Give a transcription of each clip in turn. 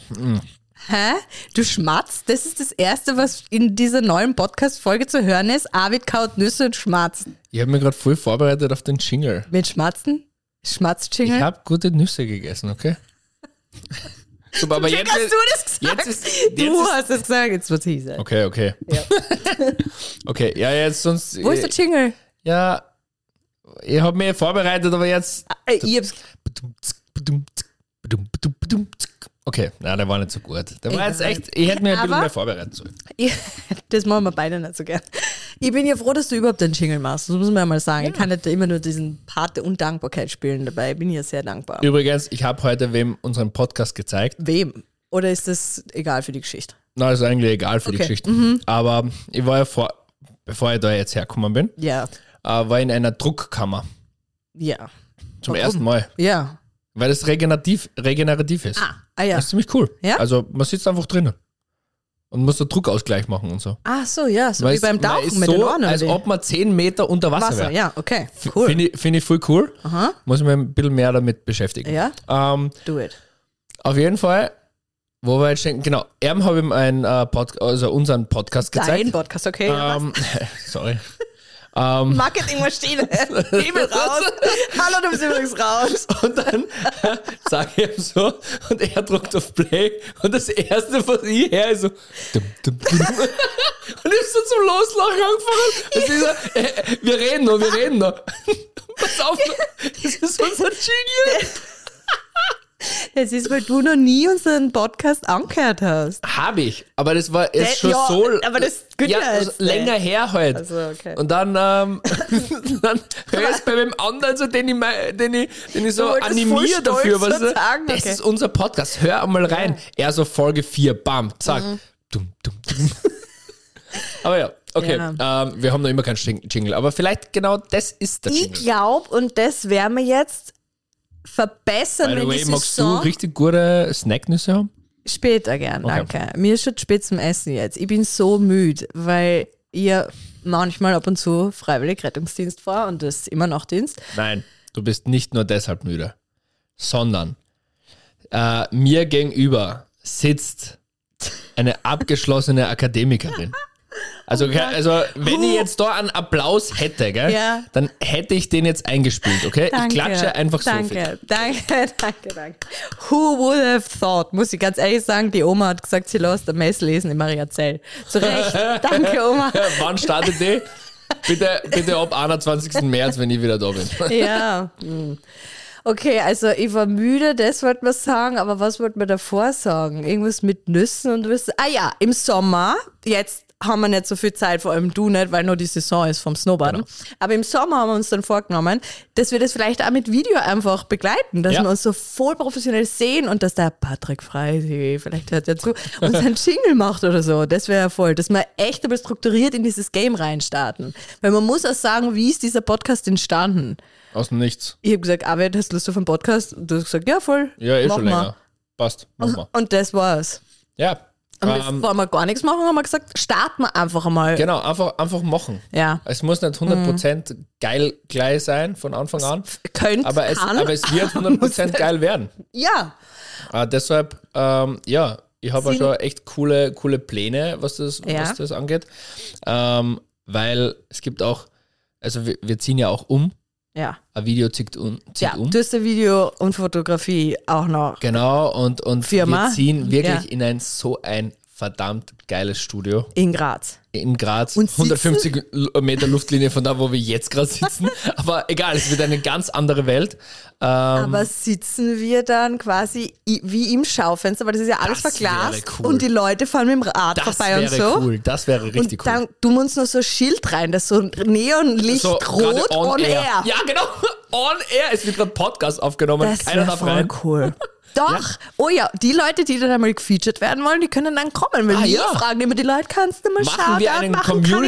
Hä? Du schmatzt? Das ist das Erste, was in dieser neuen Podcast-Folge zu hören ist. Arvid kaut Nüsse und schmatzt. Ich habe mich gerade voll vorbereitet auf den Jingle. Mit Schmatzen? Schmatz-Jingle? Ich habe gute Nüsse gegessen, okay? Super, aber jetzt hast du das gesagt? Du hast es gesagt, jetzt wird's hieß. Okay. Ja. Okay, ja, jetzt sonst... Wo ist der Jingle? Ja, ich habe mich vorbereitet, aber jetzt... Ich hab's... Okay, nein, der war nicht so gut. Der war jetzt echt, ich hätte mir ein bisschen mehr vorbereiten sollen. Das machen wir beide nicht so gern. Ich bin ja froh, dass du überhaupt den Jingle machst. Das muss man ja mal sagen. Ja. Ich kann nicht immer nur diesen Part der Undankbarkeit spielen dabei. Ich bin ja sehr dankbar. Übrigens, ich habe heute wem unseren Podcast gezeigt. Wem? Oder ist das egal für die Geschichte? Na, ist eigentlich egal für die Geschichte. Aber ich war ja bevor ich da jetzt hergekommen bin, war in einer Druckkammer. Ja. Zum ersten Mal. Ja. Weil das regenerativ ist. Ah ja. Das ist ziemlich cool. Ja? Also man sitzt einfach drinnen und muss so Druckausgleich machen und so. Ach so, ja, so weil wie beim Tauchen mit so, den Ohren. als ob man 10 Meter unter Wasser wäre. Ja, okay, cool. Finde ich voll cool. Aha. Muss ich mich ein bisschen mehr damit beschäftigen. Ja, do it. Auf jeden Fall, wo wir jetzt denken, genau, ihm habe ich unseren Podcast gezeigt. Dein Podcast, okay. Sorry. Marketingmaschine, Hebel raus. Hallo, du bist übrigens raus. Und dann sage ich ihm so und er drückt auf Play und das erste, was ich her ist so dum, dum, dum. Und ich so zum Loslachen angefangen. Das ist so, wir reden noch. Pass auf, das ist unser Jingle. Das ist, weil du noch nie unseren Podcast angehört hast. Habe ich, aber das war jetzt schon so... Aber das geht also länger her halt. Also, okay. Und dann höre ich es bei dem anderen, so, den ich so animiere dafür. Was das ist unser Podcast, hör einmal rein. Er so Folge 4, bam, zack. Dum, dum, dum. Aber ja, okay. Ja. Wir haben noch immer keinen Jingle, aber vielleicht genau das ist der Jingle. Ich glaube, und das werden wir jetzt verbessern, By the wenn way, die magst du Saison richtig gute Snacknüsse haben? Später gern, danke. Mir ist schon spät zum Essen jetzt. Ich bin so müde, weil ich manchmal ab und zu freiwillig Rettungsdienst fahre und das ist immer noch Dienst. Nein, du bist nicht nur deshalb müde, sondern mir gegenüber sitzt eine abgeschlossene Akademikerin. Also wenn ich jetzt da einen Applaus hätte, gell, dann hätte ich den jetzt eingespielt, okay? Danke, ich klatsche einfach so viel. Danke. Who would have thought? Muss ich ganz ehrlich sagen, die Oma hat gesagt, sie lässt ein Mess lesen in Mariazell. Zu Recht. Danke, Oma. Wann startet die? Bitte ab 21. März, wenn ich wieder da bin. Ja. Okay, also ich war müde, das wollte man sagen, aber was wollte man davor sagen? Irgendwas mit Nüssen und was? Ah ja, im Sommer, jetzt haben wir nicht so viel Zeit, vor allem du nicht, weil nur die Saison ist vom Snowboarden. Genau. Aber im Sommer haben wir uns dann vorgenommen, dass wir das vielleicht auch mit Video einfach begleiten, dass wir uns so voll professionell sehen und dass der Patrick Freisig, vielleicht hört er zu, uns einen Jingle macht oder so. Das wäre ja voll, dass wir echt aber strukturiert in dieses Game reinstarten. Weil man muss auch sagen, wie ist dieser Podcast entstanden? Aus dem Nichts. Ich habe gesagt, Arvid, hast du Lust auf einen Podcast? Und du hast gesagt, ja, voll. Ja, schon länger. Passt, machen wir. Und das war's. Ja. Und bevor wir gar nichts machen, haben wir gesagt, starten wir einfach einmal. Genau, einfach machen. Ja. Es muss nicht 100% geil gleich sein von Anfang an, aber es wird 100% geil werden. Ja. Deshalb, ich habe auch schon echt coole Pläne, was das angeht, weil es gibt auch, also wir ziehen ja auch um. Ja. Ein Video zieht um. Du hast ein Video und Fotografie auch noch. Genau, und Firma. Wir ziehen wirklich in ein verdammt geiles Studio. In Graz. Und 150 Meter Luftlinie von da, wo wir jetzt gerade sitzen. Aber egal, es wird eine ganz andere Welt. Aber sitzen wir dann quasi wie im Schaufenster, weil das ist ja alles verglast cool. Und die Leute fahren mit dem Rad vorbei und so. Das wäre richtig cool. Und dann tun wir uns noch so ein Schild rein, das so Neonlicht so rot on air. Ja, genau, on air. Es wird gerade Podcast aufgenommen. Keiner darf rein. Cool. Doch, ja. Oh ja, die Leute, die dann einmal gefeatured werden wollen, die können dann kommen. Weil wir fragen immer die Leute, kannst du mal schauen, machen wir einen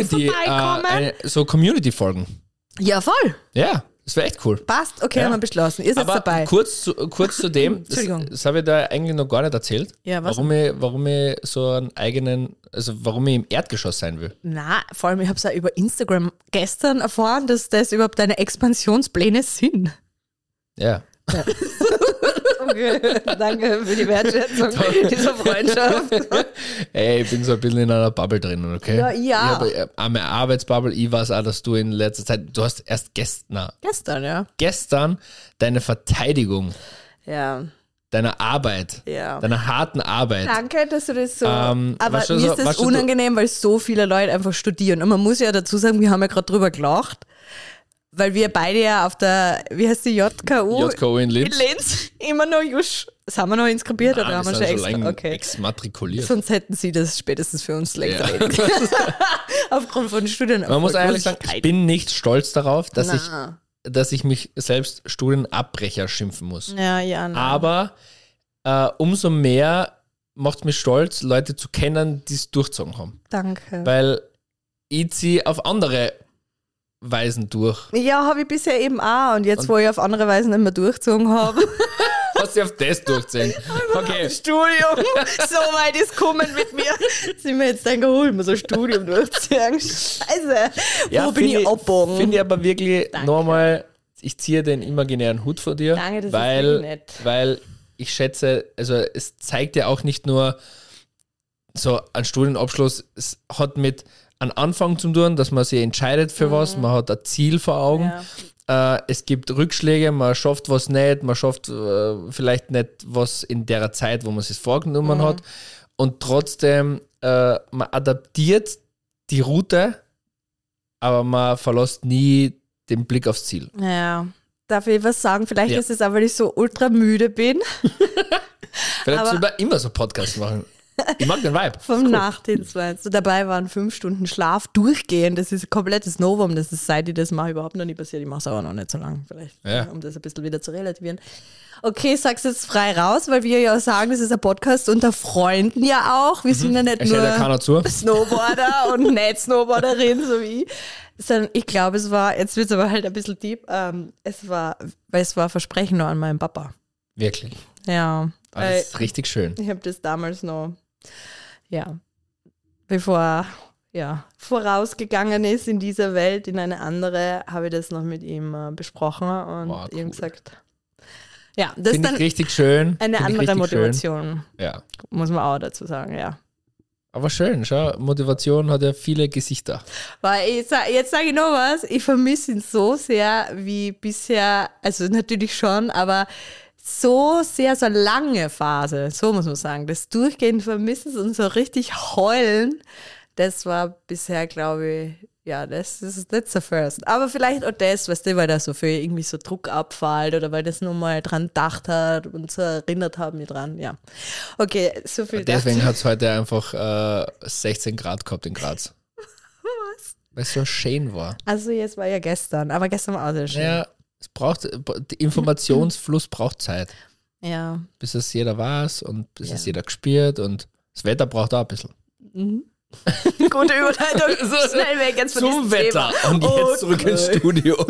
Community-Folgen. Ja, voll. Ja, das wäre echt cool. Passt, okay, haben wir beschlossen. Ihr seid dabei. Kurz zu dem, das habe ich da eigentlich noch gar nicht erzählt, ja, was? Warum ich so einen eigenen, also warum ich im Erdgeschoss sein will. Na, vor allem, ich habe es ja über Instagram gestern erfahren, dass das überhaupt deine Expansionspläne sind. Ja. Okay, danke für die Wertschätzung dieser Freundschaft. Ey, ich bin so ein bisschen in einer Bubble drin, okay? Ja. Ich habe eine Arbeitsbubble. Ich weiß auch, dass du in letzter Zeit, du hast erst gestern deine Verteidigung Ja. deiner Arbeit, deiner harten Arbeit. Danke, dass du das so. Aber weißt du, mir ist das unangenehm, weil so viele Leute einfach studieren. Und man muss ja dazu sagen, wir haben ja gerade drüber gelacht, weil wir beide ja auf der, wie heißt die, JKU in Linz. immer noch sind wir noch inskribiert oder haben wir schon extra? Okay. Exmatrikuliert. Sonst hätten sie das spätestens für uns längst erledigt. Aufgrund von Studien. Man muss ehrlich sagen, ich bin nicht stolz darauf, dass ich mich selbst Studienabbrecher schimpfen muss. Ja. Aber umso mehr macht es mich stolz, Leute zu kennen, die es durchgezogen haben. Danke. Weil ich ziehe auf andere Weisen durch. Ja, habe ich bisher eben auch. Und jetzt, wo ich auf andere Weisen nicht mehr durchgezogen habe. Hast du auf das durchgezogen? Okay. Studium. So weit ist kommen mit mir. Sind wir jetzt dann geholt, mal so ein Studium durchziehen. Scheiße. Ja, wo bin ich abgebogen? Finde ich aber wirklich nochmal, ich ziehe den imaginären Hut vor dir. Danke, das ist nett. Weil ich schätze, also es zeigt ja auch nicht nur so ein Studienabschluss, es hat mit einem Anfang zu tun, dass man sich entscheidet für was, man hat ein Ziel vor Augen. Ja. Es gibt Rückschläge, man schafft was nicht, man schafft vielleicht nicht was in der Zeit, wo man es sich vorgenommen hat. Und trotzdem, man adaptiert die Route, aber man verlässt nie den Blick aufs Ziel. Ja, darf ich was sagen? Vielleicht ist es auch, weil ich so ultra müde bin. Vielleicht soll man immer so Podcasts machen. Ich mag den Vibe. Vom Nachtdienst meinst du? Dabei waren 5 Stunden Schlaf durchgehend. Das ist ein komplettes Novum. Das ist, seit ich das mache, überhaupt noch nie passiert. Ich mache es aber noch nicht so lange, vielleicht, um das ein bisschen wieder zu relativieren. Okay, sag's jetzt frei raus, weil wir ja sagen, das ist ein Podcast unter Freunden ja auch. Wir sind ja nicht nur Snowboarder und nicht Snowboarderin, so wie ich. Sondern ich glaube, es war, jetzt wird es aber halt ein bisschen deep, es war Versprechen noch an meinem Papa. Wirklich? Ja. Das ist richtig schön. Ich habe das damals noch, bevor er vorausgegangen ist in dieser Welt, in eine andere, habe ich das noch mit ihm besprochen und ihm gesagt, das ist dann richtig schön. Eine andere Motivation. Schön. Ja. Muss man auch dazu sagen, ja. Aber schön, schau, Motivation hat ja viele Gesichter. Weil jetzt sage ich noch was, ich vermisse ihn so sehr wie bisher, also natürlich schon, aber so sehr, so eine lange Phase, so muss man sagen, das durchgehend Vermissen und so richtig heulen, das war bisher, glaube ich, that's the first. Aber vielleicht auch das, weißt du, weil da so viel irgendwie so Druck abfällt oder weil das nur mal dran gedacht hat und so erinnert hat mich dran, ja. Okay, so viel dazu. Deswegen hat es heute einfach 16 Grad gehabt in Graz. Was? Weil es so schön war. Also jetzt war ja gestern, aber gestern war auch sehr schön. Ja, der Informationsfluss braucht Zeit. Ja. Bis es jeder weiß und bis es jeder gespürt und das Wetter braucht auch ein bisschen. Mhm. Gute Überleitung. Schnell weg jetzt von zum Wetter. Thema. Und jetzt zurück ins Studio.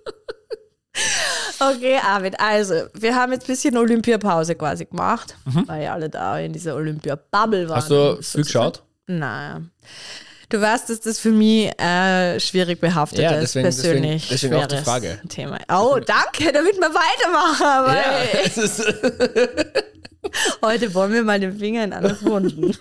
Okay, Arvid, also wir haben jetzt ein bisschen Olympiapause quasi gemacht, weil ja alle da in dieser Olympia-Bubble waren. Hast du viel geschaut? Nein. Du weißt, dass das für mich schwierig behaftet ist, persönlich. Deswegen auch die Frage. Thema. Oh, danke, damit wir weitermachen. Heute wollen wir mal den Finger in andere Wunden.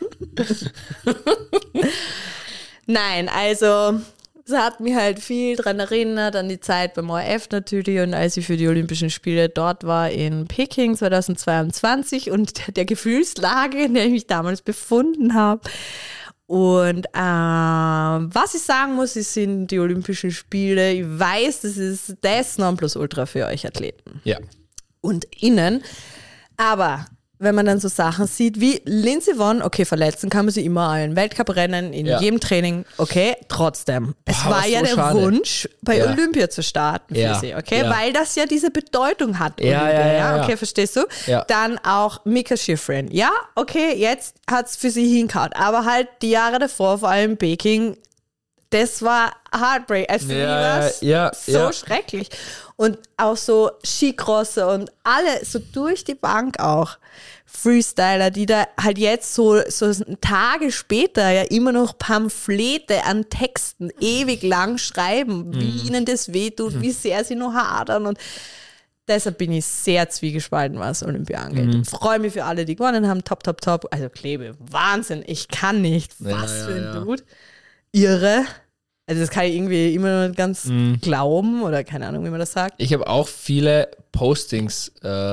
Nein, also es hat mich halt viel daran erinnert, an die Zeit beim ORF natürlich und als ich für die Olympischen Spiele dort war in Peking 2022 und der Gefühlslage, in der ich mich damals befunden habe. Und was ich sagen muss, es sind die Olympischen Spiele. Ich weiß, das ist das Nonplusultra für euch Athleten. Ja. Und innen. Aber wenn man dann so Sachen sieht wie Lindsey Vonn, okay, verletzen kann man sie immer allen Weltcuprennen, in jedem Training, okay, trotzdem. Es war ja der Wunsch, bei Olympia zu starten für sie, okay, weil das ja diese Bedeutung hat, Olympia, okay, verstehst du? Ja. Dann auch Mika Shiffrin, ja, okay, jetzt hat es für sie hingehauen, aber halt die Jahre davor, vor allem Peking, das war Heartbreak, also für mich war es so schrecklich. Und auch so Skicrosser und alle, so durch die Bank auch, Freestyler, die da halt jetzt so Tage später ja immer noch Pamphlete an Texten ewig lang schreiben, wie ihnen das wehtut, wie sehr sie noch hadern und Deshalb bin ich sehr zwiegespalten, was Olympia angeht. Ich freue mich für alle, die gewonnen haben. Top, top, top. Also Klebe, Wahnsinn. Ich kann nicht. Was für ein Dude. Irre. Also das kann ich irgendwie immer noch nicht ganz glauben oder keine Ahnung, wie man das sagt. Ich habe auch viele Postings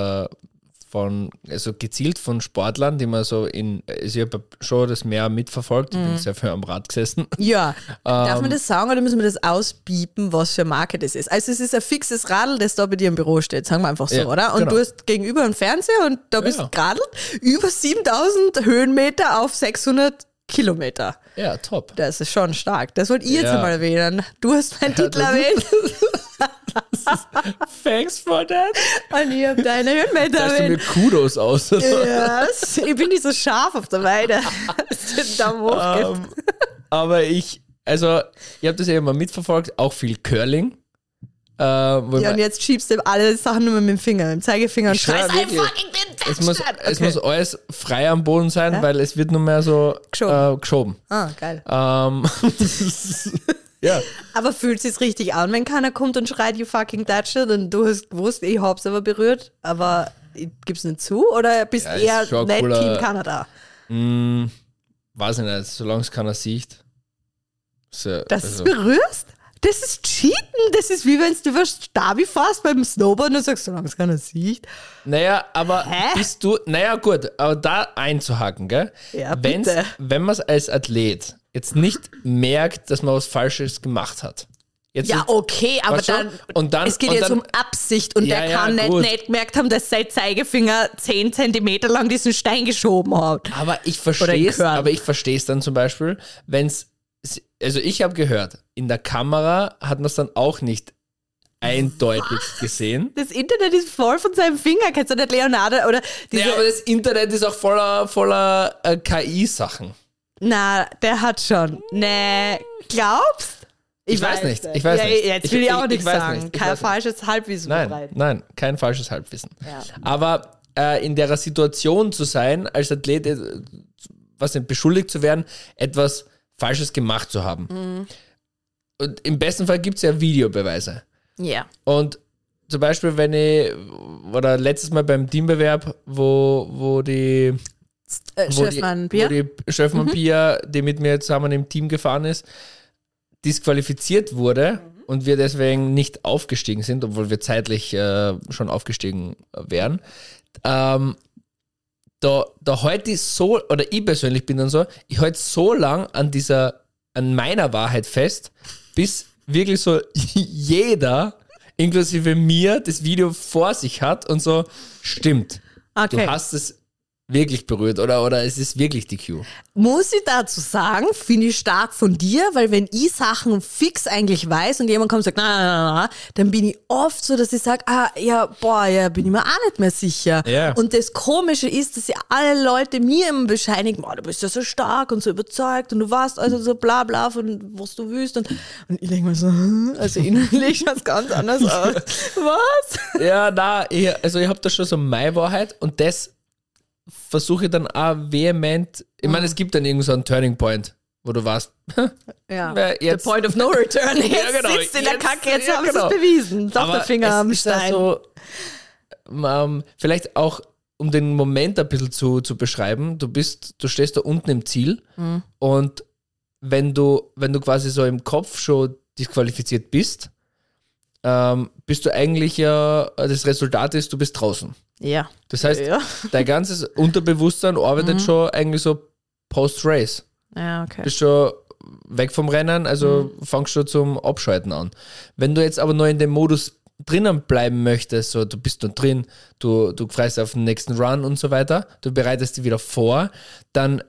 also gezielt von Sportlern, die man so also ich habe schon das mehr mitverfolgt, ich bin sehr viel am Rad gesessen. Ja, darf man das sagen oder müssen wir das ausbiepen, was für eine Marke das ist? Also es ist ein fixes Radl, das da bei dir im Büro steht, sagen wir einfach so, oder? Und du hast gegenüber einen Fernseher und da bist du geradelt, über 7000 Höhenmeter auf 600 Kilometer. Ja, top. Das ist schon stark. Das wollte ich jetzt einmal erwähnen. Du hast meinen Titel erwähnt. Thanks for that. Und ich habe deine Höhenmeter Da hast du mir erwähnt. Kudos aus. Yes. Ich bin nicht so scharf auf der Weide. Daumen hoch gibt. Aber ich habe das ja immer mitverfolgt, auch viel Curling. Ja, und jetzt schiebst du alle Sachen nur mit dem Finger, mit dem Zeigefinger und schreist einfach in den es muss alles frei am Boden sein, weil es wird nur mehr so geschoben. Ah, geil. Ja. Aber fühlt es sich richtig an, wenn keiner kommt und schreit, you fucking touched it, und du hast gewusst, ich hab's aber berührt, aber gib's nicht zu, oder bist eher nicht Team Kanada? Weiß ich nicht, solange es keiner sieht. So, dass du berührst? Das ist Cheaten. Das ist wie wenn du über Stabi fährst beim Snowboarden und sagst, solange es keiner sieht. Naja, aber gut, aber da einzuhaken, gell? Ja, bitte. Wenn man es als Athlet jetzt nicht merkt, dass man was Falsches gemacht hat. Okay, aber dann es geht jetzt um Absicht und der kann nicht gemerkt haben, dass sein Zeigefinger 10 Zentimeter lang diesen Stein geschoben hat. Aber ich verstehe es dann zum Beispiel, wenn es, also ich habe gehört, in der Kamera hat man es dann auch nicht eindeutig gesehen. Das Internet ist voll von seinem Finger, kennst du nicht Leonardo oder diese... Ja, aber das Internet ist auch voller KI-Sachen. Na, der hat schon. Nee, glaubst? Ich weiß nicht. Jetzt will ich auch nichts sagen. Kein falsches Halbwissen verbreiten. Nein, kein falsches Halbwissen. Ja. Aber in der Situation zu sein, als Athlet, beschuldigt zu werden, etwas Falsches gemacht zu haben. Mhm. Und im besten Fall gibt es ja Videobeweise. Ja. Und zum Beispiel, letztes Mal beim Teambewerb, wo die Schöffmann Pia, die mit mir zusammen im Team gefahren ist, disqualifiziert wurde und wir deswegen nicht aufgestiegen sind, obwohl wir zeitlich schon aufgestiegen wären. Da heute ich persönlich bin dann so, ich halte so lang an meiner Wahrheit fest, bis wirklich so jeder, inklusive mir, das Video vor sich hat und so, stimmt. Okay. Du hast es wirklich berührt oder es ist wirklich die Cue. Muss ich dazu sagen, finde ich stark von dir, weil wenn ich Sachen fix eigentlich weiß und jemand kommt und sagt, na, dann bin ich oft so, dass ich sage, bin ich mir auch nicht mehr sicher. Ja. Und das Komische ist, dass ja alle Leute mir immer bescheinigen, du bist ja so stark und so überzeugt und du warst also so bla bla von was du willst und ich denke mir so, also innerlich schaut es ganz anders aus. Was? Ja, ich habe da schon so meine Wahrheit und das versuche ich dann auch vehement, ich meine, es gibt dann irgend so einen Turning Point, wo du warst. Ja, the point of no return. Jetzt genau, sitzt in der Kacke, jetzt haben sie es bewiesen. Doch der Finger am Stein. So, vielleicht auch, um den Moment ein bisschen zu beschreiben, du stehst da unten im Ziel und wenn du quasi so im Kopf schon disqualifiziert bist, bist du eigentlich das Resultat ist, du bist draußen. Ja. Das heißt, dein ganzes Unterbewusstsein arbeitet schon eigentlich so post-Race. Ja, okay. Bist schon weg vom Rennen, also fangst schon zum Abschalten an. Wenn du jetzt aber noch in dem Modus drinnen bleiben möchtest, so du bist noch drin, du freust auf den nächsten Run und so weiter, du bereitest dich wieder vor, dann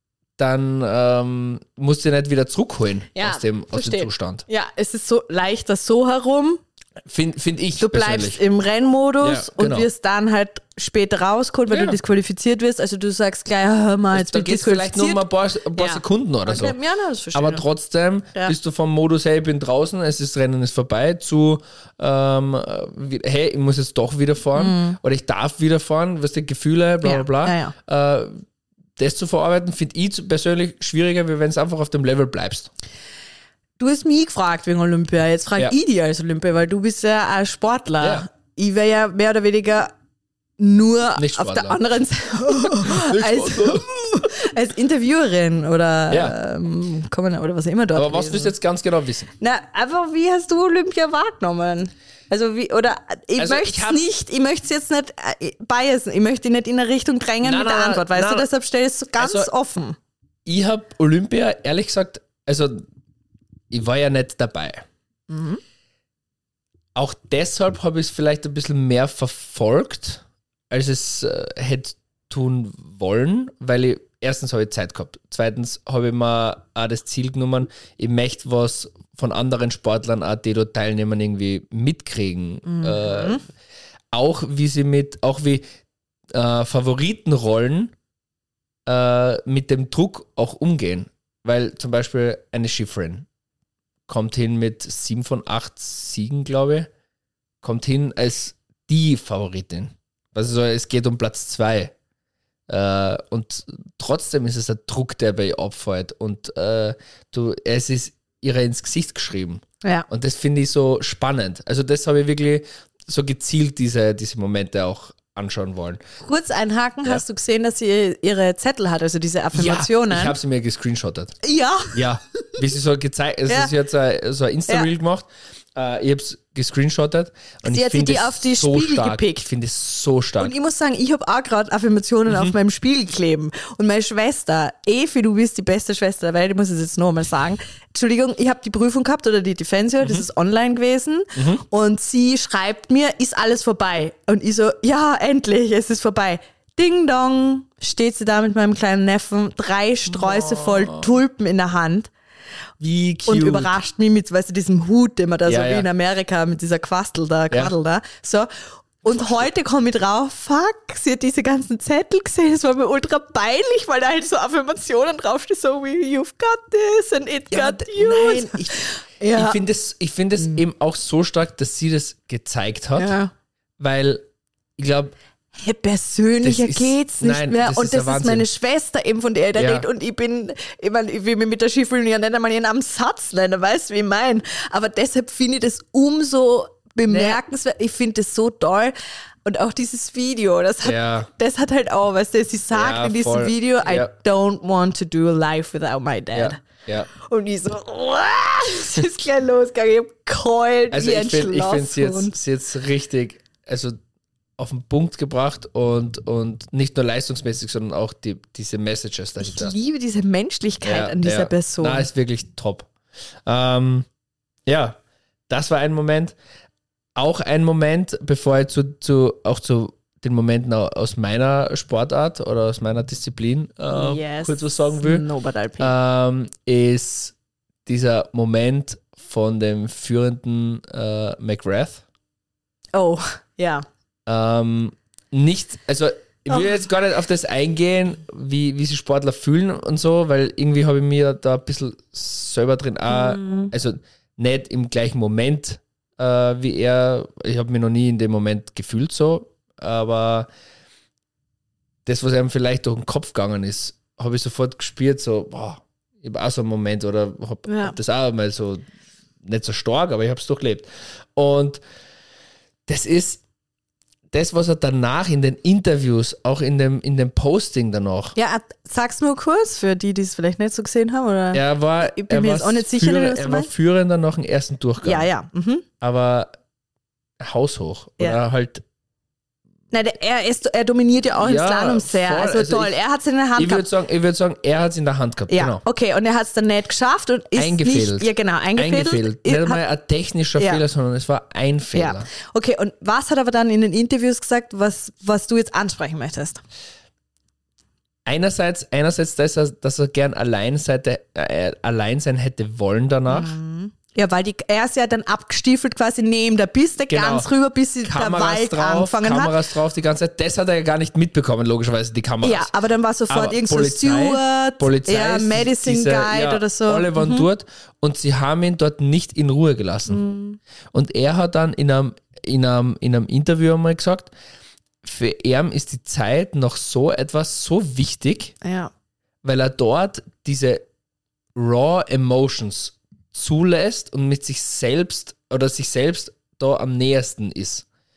musst du dich nicht wieder zurückholen aus dem Zustand. Ja, es ist so leichter so herum. Find ich Du bleibst im Rennmodus und wirst dann halt später rausgeholt, weil du disqualifiziert wirst. Also du sagst gleich, hör mal, jetzt bin ich disqualifiziert. Vielleicht nur mal ein paar Sekunden oder so. Ja, das verstehe. Aber trotzdem bist du vom Modus, hey, ich bin draußen, Rennen ist vorbei, zu hey, ich muss jetzt doch wieder fahren oder ich darf wieder fahren, weißt du, Gefühle, bla bla bla. Das zu verarbeiten, finde ich persönlich schwieriger, wie wenn es einfach auf dem Level bleibst. Du hast mich gefragt wegen Olympia, jetzt frage ich dich als Olympia, weil du bist ja ein Sportler. Ja. ich wäre ja mehr oder weniger nur Nicht auf der Sportler. anderen Seite als Interviewerin oder Ja. oder was auch immer dort. Aber was gewesen. willst du jetzt ganz genau wissen? Na, einfach, wie hast du Olympia wahrgenommen? Also wie, oder ich Also möchte es nicht, ich möchte es jetzt nicht biasen, ich möchte ihn nicht in eine Richtung drängen Nein, mit der nein, Antwort, weißt nein. du, deshalb stelle ich es ganz Also- offen. Ich habe Olympia, ehrlich gesagt, also ich war ja nicht dabei. Auch deshalb habe ich es vielleicht ein bisschen mehr verfolgt, als es hätte tun wollen, weil ich erstens habe ich Zeit gehabt. Zweitens habe ich mir auch das Ziel genommen, ich möchte was von anderen Sportlern, auch die dort teilnehmen, irgendwie mitkriegen. Auch wie Favoritenrollen mit dem Druck auch umgehen. Weil zum Beispiel eine Schifferin kommt hin mit 7 von 8 Siegen, glaube ich, kommt hin als die Favoritin. Also es geht um Platz 2. Und trotzdem ist es ein Druck, der bei ihr abfällt. Und es ist ihr ins Gesicht geschrieben. Ja. Und das finde ich so spannend. Also das habe ich wirklich so gezielt diese Momente auch anschauen wollen. Kurz einhaken, hast du gesehen, dass sie ihre Zettel hat, also diese Affirmationen? Ja, ich habe sie mir gescreenshottet. Ja. Ja, wie sie so gezeigt, also Ja. sie hat so ein Insta-Reel gemacht. Ich habe es gescreenshottet und Sie ich hat sich finde die es auf die so Spiegel stark. gepickt. Ich finde es so stark. Und ich muss sagen, ich habe auch gerade Affirmationen auf meinem Spiegel kleben. Und meine Schwester, Evi, du bist die beste Schwester der Welt, ich muss es jetzt nochmal sagen. Entschuldigung, ich habe die Prüfung gehabt oder die Defensio, das ist online gewesen. Und sie schreibt mir, ist alles vorbei? Und ich so, ja, endlich, es ist vorbei. Ding dong, steht sie da mit meinem kleinen Neffen, 3 Sträuße voll Tulpen in der Hand. Wie cute. Und überrascht mich mit, weißt du, diesem Hut, den man da so Ja, wie ja. in Amerika mit dieser Quadel da, so. Und heute komme ich drauf, fuck, sie hat diese ganzen Zettel gesehen, es war mir ultra peinlich, weil da halt so Affirmationen draufstehen, so wie you've got this and it Ja, got you. nein, Ja. ich finde es eben auch so stark, dass sie das gezeigt hat, Ja. weil ich glaube, Hey, persönlicher Das ist- geht's nicht nein, mehr. das Und ist der das ist Wahnsinn. meine Schwester eben, von der ich da Ja. rede. Und ich will mich mit der Schifferin ja nicht einmal in einem Satz nennen, weißt du, wie ich mein. Aber deshalb finde ich das umso bemerkenswert. Ich finde das so toll. Und auch dieses Video, das hat halt auch, weißt du, sie sagt Ja, in diesem voll. Video, I Ja. don't want to do life without my dad. ja. Und ich so, es ist gleich losgegangen, ich hab geheult Also wie ein ich finde Schlosshund. sie jetzt richtig, also auf den Punkt gebracht und nicht nur leistungsmäßig, sondern auch diese Messages Ich dahinter. liebe diese Menschlichkeit an dieser Person. Na, ist wirklich top. Ja, das war ein Moment. Auch ein Moment, bevor ich zu den Momenten aus meiner Sportart oder aus meiner Disziplin kurz was sagen will, ist dieser Moment von dem führenden McGrath. Oh, ja. Nicht, also ich will jetzt gar nicht auf das eingehen, wie sich Sportler fühlen und so, weil irgendwie habe ich mir da ein bisschen selber drin auch, also nicht im gleichen Moment wie er, ich habe mich noch nie in dem Moment gefühlt so, aber das, was einem vielleicht durch den Kopf gegangen ist, habe ich sofort gespürt, so, boah, ich habe auch so einen Moment oder habe das auch mal so, nicht so stark, aber ich habe es durchlebt. Und das ist das, was er danach in den Interviews, auch in dem Posting danach. Ja, sag's nur kurz, für die es vielleicht nicht so gesehen haben, oder? Ich bin mir jetzt auch nicht sicher, was du er war meinst. führender nach dem ersten Durchgang. Ja. Mhm. Aber haushoch. Ja. Oder halt, Nein, er dominiert ja auch im Ja, Slalom sehr. voll. Also, Also toll, er hat es in der Hand ich gehabt. würde sagen, er hat es in der Hand gehabt. Ja, Genau. okay, und er hat es dann nicht geschafft und ist Eingefädelt. nicht, ja genau, eingefädelt. Nicht Hat- einmal ein technischer Ja. Fehler, sondern es war ein Fehler. Ja, okay, und was hat er aber dann in den Interviews gesagt, was du jetzt ansprechen möchtest? Einerseits dass er gern allein sein hätte wollen danach. Ja, weil er ist ja dann abgestiefelt quasi neben der Piste, Genau. ganz rüber, bis der Wald angefangen hat. Kameras drauf die ganze Zeit. Das hat er ja gar nicht mitbekommen, logischerweise, die Kameras. Ja, aber dann war sofort Aber irgend so ein Steward, Polizei, ja, Medicine Guide oder so. Alle waren dort und sie haben ihn dort nicht in Ruhe gelassen. Und er hat dann in einem Interview einmal gesagt, für ihn ist die Zeit noch so etwas so wichtig, Ja. weil er dort diese raw emotions zulässt und mit sich selbst da am nähersten ist.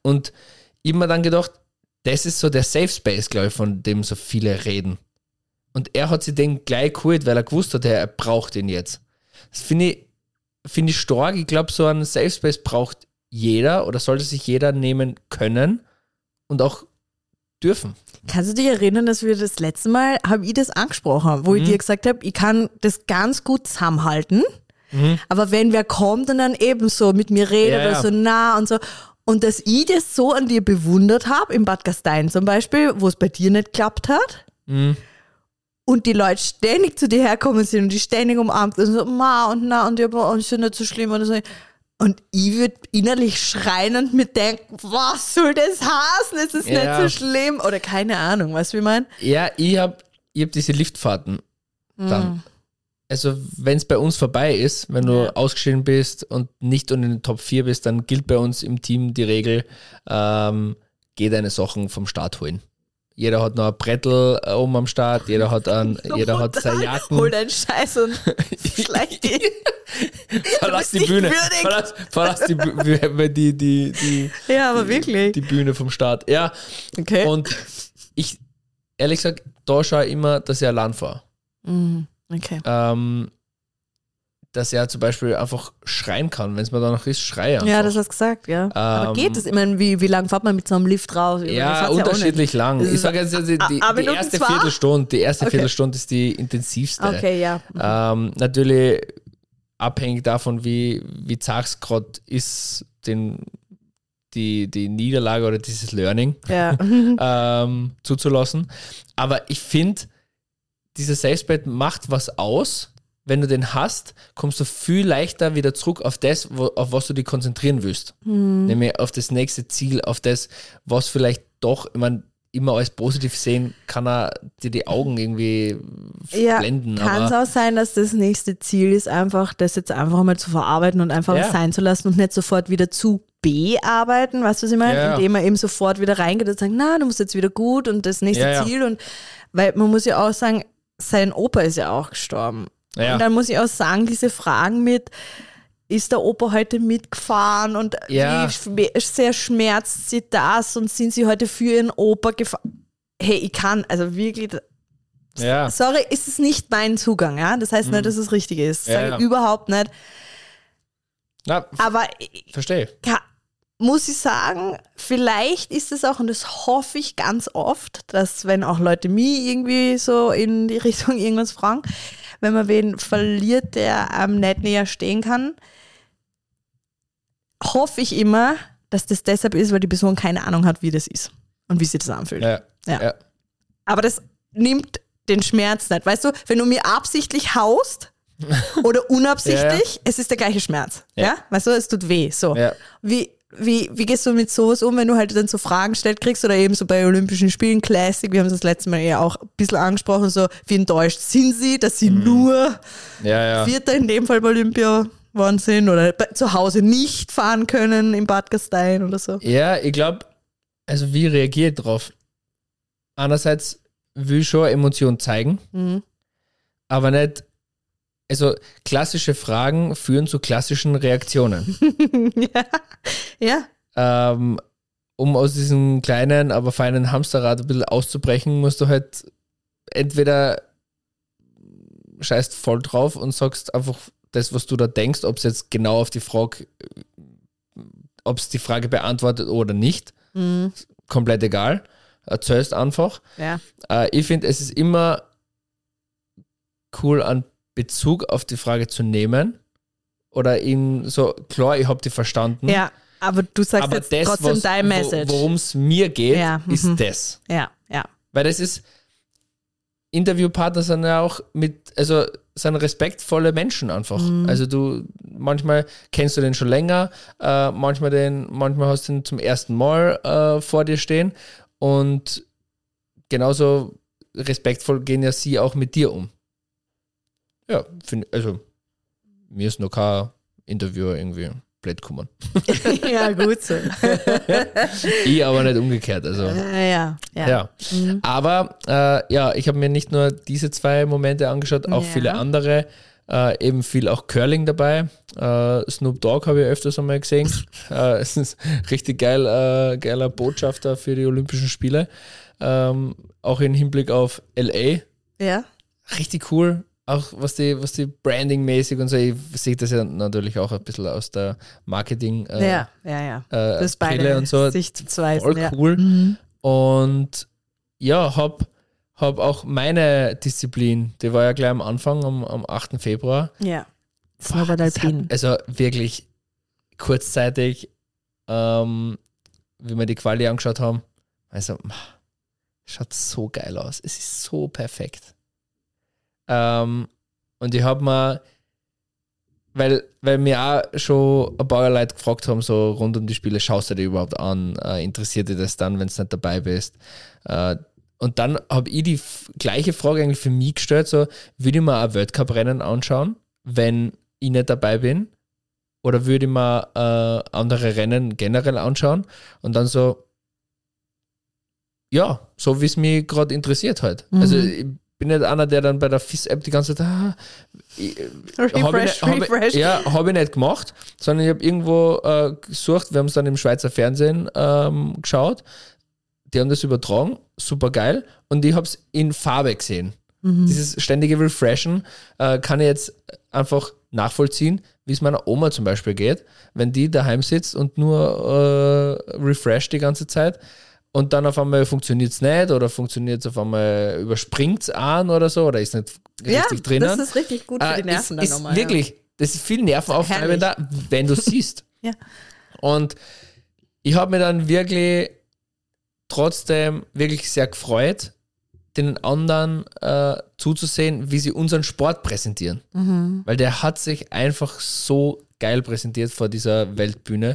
Und ich hab mir dann gedacht, das ist so der Safe Space, glaube ich, von dem so viele reden. Und er hat sich den gleich geholt, weil er gewusst hat, er braucht ihn jetzt. Das finde ich stark. Ich glaube, so einen Safe Space braucht jeder oder sollte sich jeder nehmen können und auch dürfen. Kannst du dich erinnern, dass wir das letzte Mal, habe ich das angesprochen, wo ich dir gesagt habe, ich kann das ganz gut zusammenhalten, aber wenn wer kommt und dann eben so mit mir redet oder so nah und so, und dass ich das so an dir bewundert habe, im Bad Gastein zum Beispiel, wo es bei dir nicht geklappt hat, und die Leute ständig zu dir herkommen sind und die ständig umarmt und so, ma und na und ja, und ist ja nicht so schlimm oder so. Und ich würde innerlich schreien und mir denken, was soll das heißen? Es ist nicht so schlimm. Oder keine Ahnung, weißt du, wie ich meine? Ja, ich hab diese Liftfahrten dann. Also wenn es bei uns vorbei ist, wenn du ausgeschieden bist und nicht unter den Top 4 bist, dann gilt bei uns im Team die Regel, geh deine Sachen vom Start holen. Jeder hat noch ein Brettel oben am Start, jeder hat seine Jacken. Hol deinen Scheiß und schleich die. Verlass die Bühne. Verlass ja, aber wirklich. Die Bühne vom Start. Ja. Okay. Und ich, ehrlich gesagt, da schaue ich immer, dass ich allein fahre. Okay. Dass er zum Beispiel einfach schreien kann, wenn es mir danach ist, schreie einfach. Ja, das hast du gesagt, ja. Aber geht es? Ich meine, wie lange fährt man mit so einem Lift raus? Ja, unterschiedlich lang. Ich sage jetzt, die erste Viertelstunde ist die intensivste. Okay, ja. Natürlich abhängig davon, wie zart es gerade ist, die Niederlage oder dieses Learning zuzulassen. Aber ich finde, dieser Safe Space macht was aus. Wenn du den hast, kommst du viel leichter wieder zurück auf das, auf was du dich konzentrieren willst. Nämlich auf das nächste Ziel, auf das, was vielleicht doch, ich meine, immer als positiv sehen, kann er dir die Augen irgendwie blenden. Kann es auch sein, dass das nächste Ziel ist, einfach das jetzt einfach mal zu verarbeiten und einfach sein zu lassen und nicht sofort wieder zu bearbeiten, weißt du, was ich meine? Ja. Indem man eben sofort wieder reingeht und sagt, na, du musst jetzt wieder gut und das nächste Ziel. Und weil man muss ja auch sagen, sein Opa ist ja auch gestorben. Ja. Und dann muss ich auch sagen, diese Fragen mit, ist der Opa heute mitgefahren und wie sehr schmerzt sie das und sind sie heute für ihren Opa gefahren? Hey, ich kann, also wirklich, sorry, ist es nicht mein Zugang, ja? Das heißt nicht, dass es richtig ist. Das sage ich überhaupt nicht. Na, aber verstehe. Muss ich sagen, vielleicht ist es auch, und das hoffe ich ganz oft, dass wenn auch Leute mich irgendwie so in die Richtung irgendwas fragen, wenn man wen verliert, der einem nicht näher stehen kann, hoffe ich immer, dass das deshalb ist, weil die Person keine Ahnung hat, wie das ist und wie sich das anfühlt. Ja. Aber das nimmt den Schmerz nicht. Weißt du, wenn du mir absichtlich haust oder unabsichtlich, es ist der gleiche Schmerz. Ja? Weißt du, es tut weh. So. Ja. Wie gehst du mit sowas um, wenn du halt dann so Fragen gestellt kriegst oder eben so bei Olympischen Spielen Classic, wir haben das letzte Mal ja auch ein bisschen angesprochen, so wie enttäuscht sind sie, dass sie nur Vierter in dem Fall bei Olympia worden sind oder zu Hause nicht fahren können im Bad Gastein oder so. Ja, ich glaube, also wie reagiere ich drauf? Einerseits will ich schon Emotionen zeigen, aber nicht. Also klassische Fragen führen zu klassischen Reaktionen. Um aus diesem kleinen, aber feinen Hamsterrad ein bisschen auszubrechen, musst du halt entweder scheißt voll drauf und sagst einfach das, was du da denkst, ob es jetzt genau auf die Frage, ob es die Frage beantwortet oder nicht. Komplett egal. Erzählst einfach. Ja. Ich finde, es ist immer cool, an Bezug auf die Frage zu nehmen oder ihm so, klar, ich habe die verstanden. Ja, aber du sagst aber jetzt das, trotzdem dein Message. Worum es mir geht, ist das. Ja. Weil das ist, Interviewpartner sind ja auch sind respektvolle Menschen einfach. Also manchmal kennst du den schon länger, manchmal hast du den zum ersten Mal vor dir stehen und genauso respektvoll gehen ja sie auch mit dir um. Ja, mir ist noch kein Interviewer irgendwie blöd gekommen. Ja, gut so. Ich aber nicht umgekehrt. Also. Ja. Aber ich habe mir nicht nur diese 2 Momente angeschaut, auch viele andere. eben viel auch Curling dabei. Snoop Dogg habe ich öfters einmal gesehen. Es ist richtig geil, geiler Botschafter für die Olympischen Spiele. Auch im Hinblick auf LA. Ja. Richtig cool. Auch was die Branding-mäßig und so, ich sehe das ja natürlich auch ein bisschen aus der Marketing Das Brille beide und so. Sichtweisen, Voll cool. Und ja, hab auch meine Disziplin, die war ja gleich am Anfang, am 8. Februar. Ja. Snowboard Alpin. Also wirklich kurzzeitig, wie wir die Quali angeschaut haben, also schaut so geil aus. Es ist so perfekt. Und ich habe mir, weil mir auch schon ein paar Leute gefragt haben, so rund um die Spiele, schaust du dir überhaupt an? Interessiert dich das dann, wenn du nicht dabei bist? Und dann habe ich die gleiche Frage eigentlich für mich gestellt, so, würde ich mir ein Weltcup-Rennen anschauen, wenn ich nicht dabei bin? Oder würde ich mir andere Rennen generell anschauen? Und dann so, ja, so wie es mich gerade interessiert halt. Also ich bin nicht einer, der dann bei der FIS-App die ganze Zeit habe ich nicht gemacht, sondern ich habe irgendwo gesucht, wir haben es dann im Schweizer Fernsehen geschaut, die haben das übertragen, super geil, und ich habe es in Farbe gesehen. Dieses ständige Refreshen kann ich jetzt einfach nachvollziehen, wie es meiner Oma zum Beispiel geht, wenn die daheim sitzt und nur refresht die ganze Zeit. Und dann auf einmal funktioniert es nicht oder funktioniert es auf einmal, überspringt es an oder so oder ist nicht richtig drinnen. Das ist richtig gut für die Nerven dann nochmal. Wirklich, das ist viel nervenaufreibender, wenn du siehst. Ja. Und ich habe mir dann wirklich trotzdem wirklich sehr gefreut, den anderen zuzusehen, wie sie unseren Sport präsentieren. Weil der hat sich einfach so geil präsentiert vor dieser Weltbühne.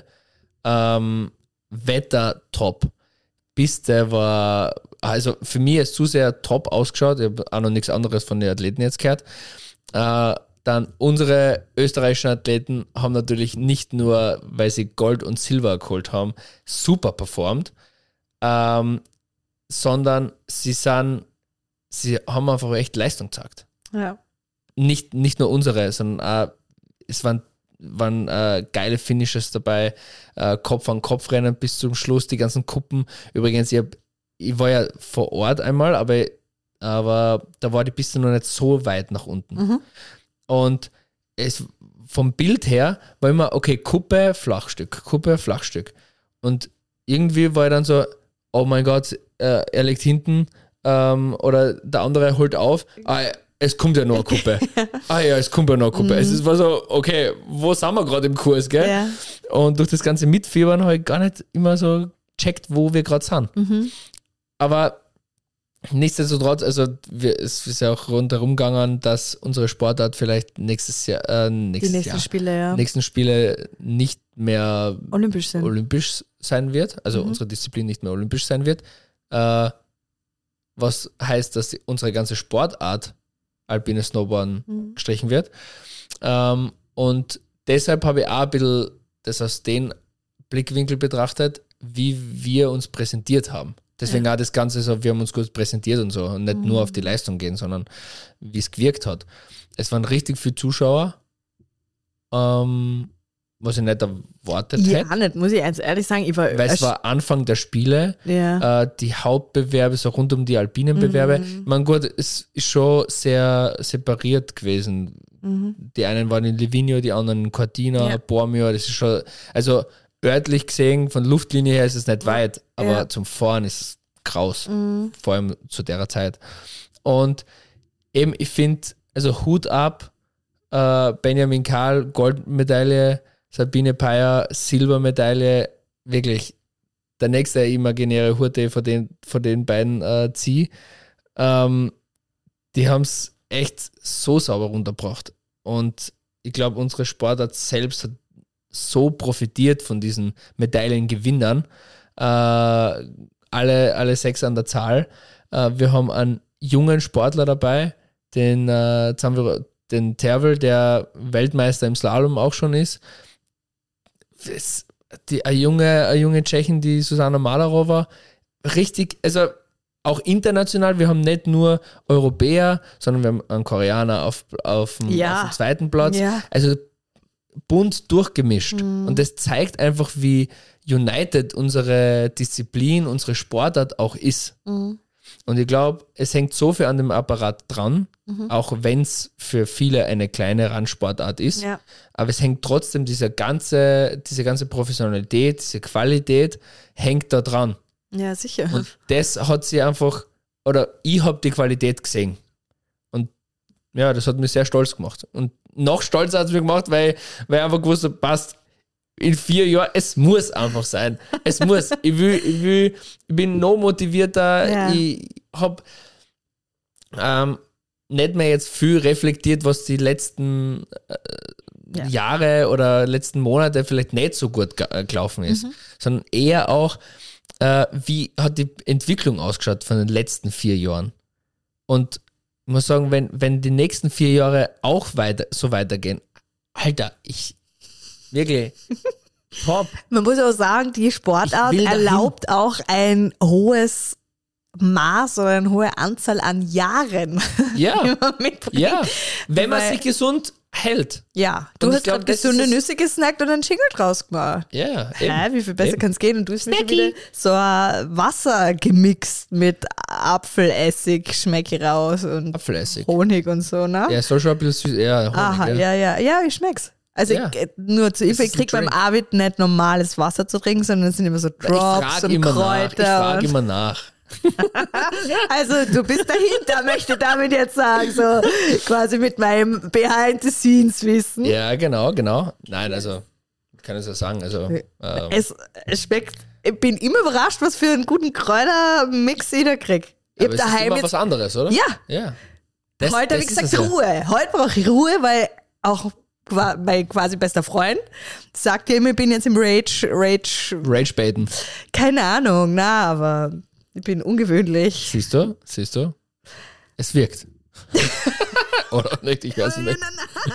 Wetter top. Piste war, also für mich als Zuseher top ausgeschaut. Ich habe auch noch nichts anderes von den Athleten jetzt gehört. Dann unsere österreichischen Athleten haben natürlich nicht nur, weil sie Gold und Silber geholt haben, super performt, sondern sie haben einfach echt Leistung gezeigt. Ja. Nicht nur unsere, sondern auch, es waren geile Finishes dabei, Kopf-an-Kopf-Rennen bis zum Schluss, die ganzen Kuppen. Übrigens, ich war ja vor Ort einmal, aber da war die Piste noch nicht so weit nach unten. Und vom Bild her war immer, okay, Kuppe, Flachstück. Und irgendwie war ich dann so, oh mein Gott, er liegt hinten oder der andere holt auf. Es kommt ja noch eine Kuppe. Es kommt ja noch eine Kuppe. Es war so, okay, wo sind wir gerade im Kurs, gell? Ja. Und durch das ganze Mitfiebern habe ich gar nicht immer so gecheckt, wo wir gerade sind. Aber nichtsdestotrotz, also es ist ja auch rundherum gegangen, dass unsere Sportart vielleicht nächsten Spiele nicht mehr olympisch sein wird, also unsere Disziplin nicht mehr olympisch sein wird. Was heißt, dass unsere ganze Sportart alpines Snowboarden gestrichen wird. Und deshalb habe ich auch ein bisschen das aus dem Blickwinkel betrachtet, wie wir uns präsentiert haben. Deswegen auch das Ganze so, wir haben uns gut präsentiert und so und nicht nur auf die Leistung gehen, sondern wie es gewirkt hat. Es waren richtig viele Zuschauer, was ich nicht erwartet hätte. Ja, nicht, muss ich ehrlich sagen. Weil es war Anfang der Spiele, die Hauptbewerbe, so rund um die alpinen Bewerbe. Mein Gott, es ist schon sehr separiert gewesen. Die einen waren in Livigno, die anderen in Cortina, Bormio, das ist schon, also örtlich gesehen, von Luftlinie her ist es nicht weit, aber zum Fahren ist es graus, vor allem zu der Zeit. Und eben, ich finde, also Hut ab, Benjamin Karl, Goldmedaille, Sabine Peyer, Silbermedaille, wirklich der nächste imaginäre Hut, den von den beiden ziehe. Die haben es echt so sauber runtergebracht. Und ich glaube, unsere Sportart selbst hat so profitiert von diesen Medaillengewinnern. Alle 6 an der Zahl. Wir haben einen jungen Sportler dabei, den Tervel, der Weltmeister im Slalom auch schon ist. Eine junge Tschechin, die Susanna Malarova, richtig, also auch international, wir haben nicht nur Europäer, sondern wir haben einen Koreaner auf dem zweiten Platz. Ja. Also bunt durchgemischt. Und das zeigt einfach, wie united unsere Disziplin, unsere Sportart auch ist. Und ich glaube, es hängt so viel an dem Apparat dran, auch wenn es für viele eine kleine Randsportart ist. Ja. Aber es hängt trotzdem, diese ganze Professionalität, diese Qualität hängt da dran. Ja, sicher. Und das hat sie einfach, oder ich habe die Qualität gesehen. Und ja, das hat mich sehr stolz gemacht. Und noch stolzer hat es mich gemacht, weil ich einfach gewusst habe, passt, in 4 Jahren, es muss einfach sein. Es muss. Ich bin noch motivierter. Ja. Ich habe nicht mehr jetzt viel reflektiert, was die letzten Jahre oder letzten Monate vielleicht nicht so gut gelaufen ist, sondern eher auch, wie hat die Entwicklung ausgeschaut von den letzten 4 Jahren. Und ich muss sagen, wenn die nächsten 4 Jahre auch so weitergehen, Alter, wirklich top. Man muss auch sagen, die Sportart erlaubt auch ein hohes Maß oder eine hohe Anzahl an Jahren, Ja, die man mitbringt. ja. Wenn man Weil- sich gesund hält. Ja, du Und ich hast glaub, gerade das gesunde ist es- Nüsse gesnackt und einen Jingle draus gemacht. Ja, Wie viel besser Eben. kann es gehen? Und du hast mir schon wieder so ein Wasser gemixt mit Apfelessig, schmecke ich raus und Apfelessig. Honig und so, ne? Ja, es soll schon ein bisschen süß. Ja, Honig, Aha, ja, ich schmeck's. Also Ja. nur zu Das ich ist ein krieg beim Drink. Arvid nicht normales Wasser zu trinken, sondern es sind immer so Ich Drops frage und immer nach. Ich Kräuter. frage immer nach. Also du bist dahinter, möchte damit jetzt sagen, so quasi mit meinem Behind-the-Scenes-Wissen. Ja, genau. Nein, also, kann ich so sagen. Also, Es schmeckt, ich bin immer überrascht, was für einen guten Kräutermix ich da krieg. Ich aber hab es ist daheim immer jetzt, was anderes, oder? Ja. Ja. heute habe ich ist gesagt es ja. Ruhe. Heute brauche ich Ruhe, weil auch mein quasi bester Freund sagt ja immer, ich bin jetzt im Rage, Rage-Baiten. keine Ahnung, aber ich bin ungewöhnlich. Siehst du? Es wirkt. Oder nicht? Ich weiß es nicht.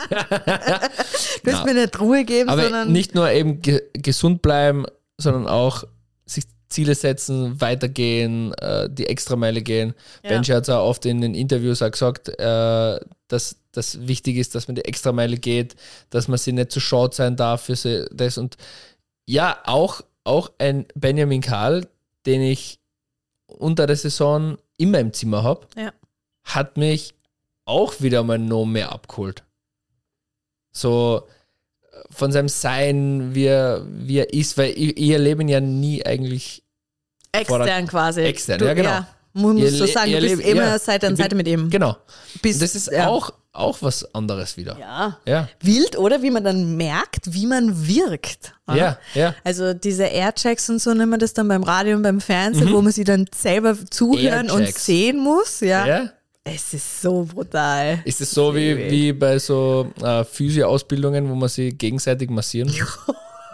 Du hast mir nicht Ruhe geben, Aber sondern nicht nur eben gesund bleiben, sondern auch sich Ziele setzen, weitergehen, die Extrameile gehen. Ja. Benji hat es auch oft in den Interviews auch gesagt, dass das wichtig ist, dass man die Extrameile geht, dass man sich nicht zu short sein darf für das. Und ja, auch ein Benjamin Karl, den ich unter der Saison immer im Zimmer habe, Ja. hat mich auch wieder mal noch mehr abgeholt. So von seinem Sein, wie er ist, weil ich erlebe ihn ja nie eigentlich extern quasi. Extern, ja, genau. Man Ihr muss so le- sagen, ihr du bist lebt- immer ja. Seite an Ich bin- Seite mit ihm. Genau. Bis- Und das ist ja. auch was anderes wieder. Ja. Ja, Wild, oder? Wie man dann merkt, wie man wirkt. Oder? ja. Also diese Airchecks und so nennt man das dann beim Radio und beim Fernsehen, wo man sie dann selber zuhören und Airchecks. sehen muss. Ja. Ja. Es ist so brutal. Ist es so wie bei so Physio-Ausbildungen, wo man sich gegenseitig massieren muss?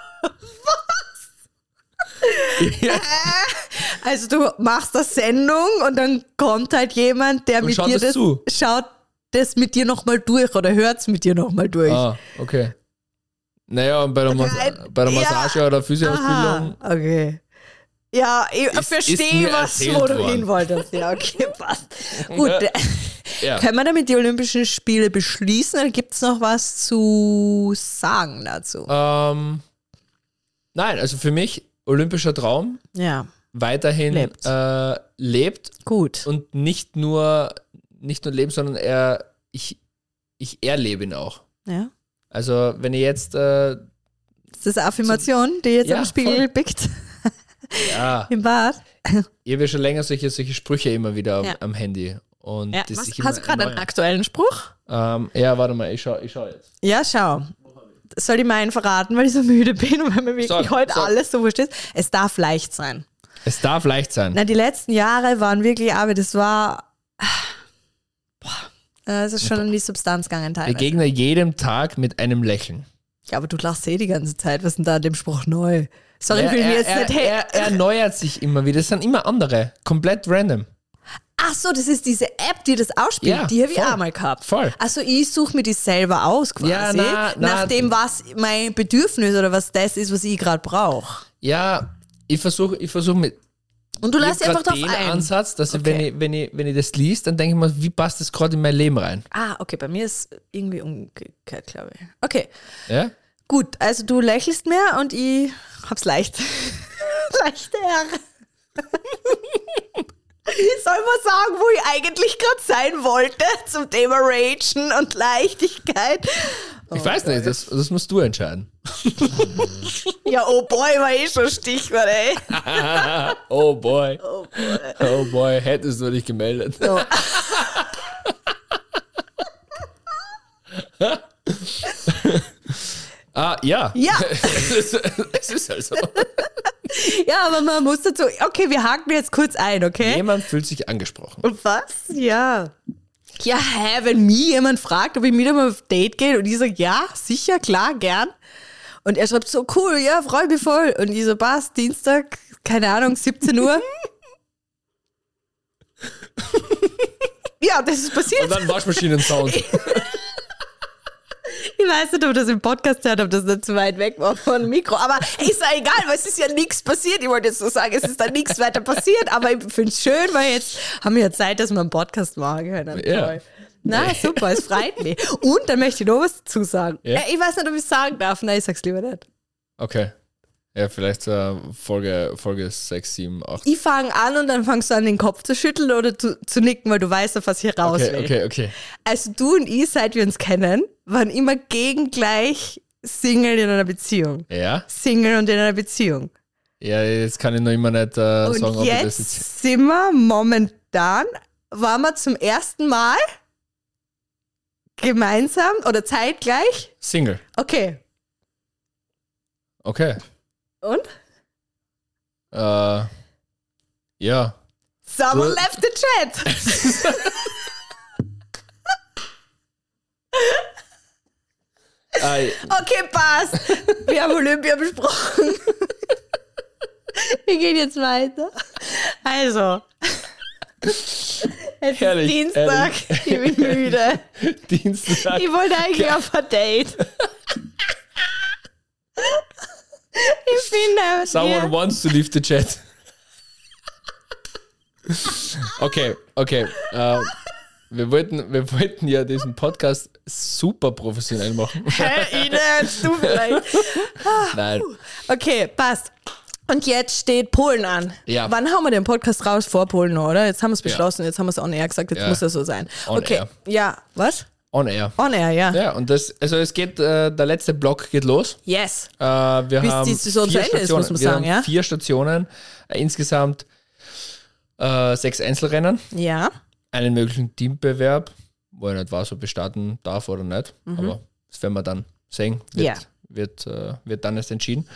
Also du machst eine Sendung und dann kommt halt jemand, der Und mit schaut dir das zu. schaut das mit dir nochmal durch oder hört es mit dir nochmal durch. Ah, okay. Naja, und bei der Massage oder Physio-Ausbildung, Aha, okay. Ja, ich ist verstehe, mir was erzählt wo du worden. hin wolltest. Ja, okay, passt. Gut, ja. können wir damit die Olympischen Spiele beschließen oder gibt es noch was zu sagen dazu? Nein, also für mich olympischer Traum Ja, weiterhin Lebt. lebt gut. und nicht nur leben, sondern ich erlebe ihn auch. Ja. Also wenn ich jetzt Ist das eine Affirmation, die jetzt Ja, am Spiegel voll. pickt ja, im Bad? ich habe ja schon länger solche Sprüche immer wieder Ja. am Handy. Und Ja. das Was, sich immer hast du gerade einen erneuern. aktuellen Spruch? Ja, warte mal, ich schau jetzt. Ja, schau. Soll ich meinen verraten, weil ich so müde bin und weil mir wirklich Sag, heute sag. alles so wurscht ist? Es darf leicht sein. Es darf leicht sein. Na, die letzten Jahre waren wirklich, aber das war. Es ist schon in die Substanz gegangen teilweise. Begegne jedem Tag mit einem Lächeln. Ja, aber du lachst die ganze Zeit. Was ist denn da an dem Spruch neu? Sorry, Ja, ich will mir jetzt nicht. er erneuert sich immer wieder. Das sind immer andere. Komplett random. Ach so, das ist diese App, die das ausspielt. Ja, Die habe ich voll. auch mal gehabt. Voll. Also ich suche mir die selber aus quasi. Ja, na, nach dem, was mein Bedürfnis oder was das ist, was ich gerade brauche. Ja, ich versuche mit. Und du lässt ich hab einfach grad drauf den ein. Ansatz, dass Okay. wenn ich das liest, dann denke ich mir, wie passt das gerade in mein Leben rein? Ah, okay, bei mir ist irgendwie umgekehrt, glaube ich. Okay, Ja? gut, also du lächelst mehr und ich hab's leicht. Leichter. Soll man sagen, wo ich eigentlich gerade sein wollte zum Thema Ragen und Leichtigkeit? Ich weiß nicht, das musst du entscheiden. Ja, oh boy, war eh schon Stichwort, ey. Oh boy. Oh boy, hättest du dich gemeldet. So. Ja. Ja. Es ist halt so. Ja, aber man muss dazu, okay, wir haken jetzt kurz ein, okay? Jemand fühlt sich angesprochen. Und was? Ja. Ja, wenn mich jemand fragt, ob ich mit ihm auf Date gehe und ich sage, ja, sicher, klar, gern. Und er schreibt so, cool, ja, freu mich voll. Und ich so, passt, Dienstag, keine Ahnung, 17 Uhr. Ja, das ist passiert. Und dann Waschmaschinen-Sound. Ich weiß nicht, ob das im Podcast hört, ob das nicht zu weit weg war von dem Mikro. Aber ist ja egal, weil es ist ja nichts passiert. Ich wollte jetzt so sagen, es ist da nichts weiter passiert. Aber ich finde es schön, weil jetzt haben wir ja Zeit, dass wir einen Podcast machen können. Ja. Toll. Na, super, es freut mich. Und dann möchte ich noch was dazu sagen. Ja? Ich weiß nicht, ob ich es sagen darf. Nein, ich sag's lieber nicht. Okay. Ja, vielleicht Folge 6, 7, 8. Ich fange an und dann fangst du an, den Kopf zu schütteln oder zu nicken, weil du weißt, auf was ich raus will. Okay. Also du und ich, seit wir uns kennen, waren immer gegengleich Single in einer Beziehung. Ja? Single und in einer Beziehung. Ja, jetzt kann ich noch immer nicht sagen, Und ob ich das jetzt jetzt... sind wir momentan, waren wir zum ersten Mal gemeinsam oder zeitgleich. Single. Okay. Okay. Und? Ja. Someone Du- left the chat. Okay, passt. Wir haben Olympia besprochen. Wir gehen jetzt weiter. Also. Es Herrlich, ist Dienstag. Ich bin müde. Dienstag. Ich wollte eigentlich auf ein Date. Ich bin aber Someone hier. wants to leave the chat. Okay. Wir wollten ja diesen Podcast super professionell machen. Hä, Ines, du vielleicht. Nein. Okay, passt. Und jetzt steht Polen an. Ja. Wann haben wir den Podcast raus? Vor Polen, oder? Jetzt haben wir es beschlossen, jetzt haben wir es on air gesagt, jetzt Ja. muss das so sein. On Okay, air. ja, was? On air. On air, ja. Ja, und es geht, der letzte Block geht los. Yes. Wir Bis haben die Saison zu 4 Ende ist, Stationen. muss man Wir sagen, haben ja? 4 Stationen, insgesamt 6 Einzelrennen, Ja. einen möglichen Teambewerb, wo ich nicht weiß, ob ich starten darf oder nicht, aber das werden wir dann sehen, Ja. wird dann erst entschieden.